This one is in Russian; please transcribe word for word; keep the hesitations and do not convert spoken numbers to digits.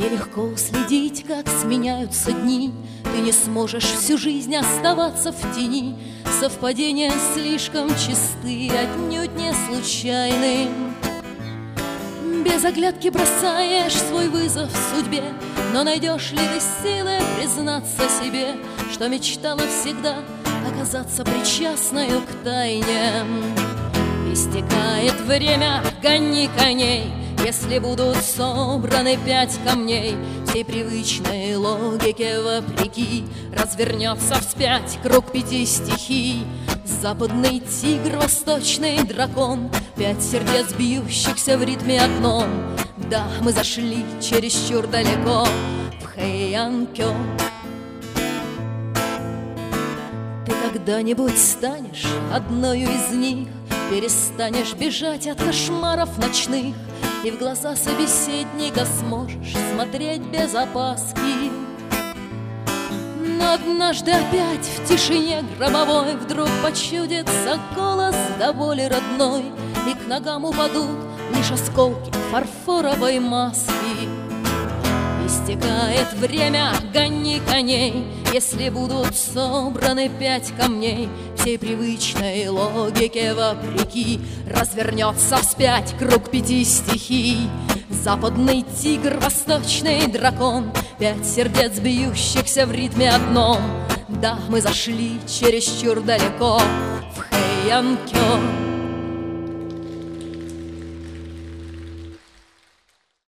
Нелегко уследить, как сменяются дни. Ты не сможешь всю жизнь оставаться в тени. Совпадения слишком чисты, отнюдь не случайны. Без оглядки бросаешь свой вызов судьбе, но найдешь ли ты силы признаться себе, что мечтала всегда оказаться причастною к тайне? Истекает время, гони коней. Если будут собраны пять камней, всей привычной логике вопреки развернется вспять круг пяти стихий. Западный тигр, восточный дракон, пять сердец, бьющихся в ритме одном. Да, мы зашли чересчур далеко в Хэйан-кё. Ты когда-нибудь станешь одною из них, перестанешь бежать от кошмаров ночных, и в глаза собеседника сможешь смотреть без опаски. Но однажды опять в тишине гробовой вдруг почудится голос до боли родной, и к ногам упадут лишь осколки фарфоровой маски. Истекает время, гони коней. Если будут собраны пять камней, всей привычной логике вопреки развернется вспять круг пяти стихий. Западный тигр, восточный дракон, пять сердец, бьющихся в ритме одном. Да, мы зашли чересчур далеко в Хэйан-кё.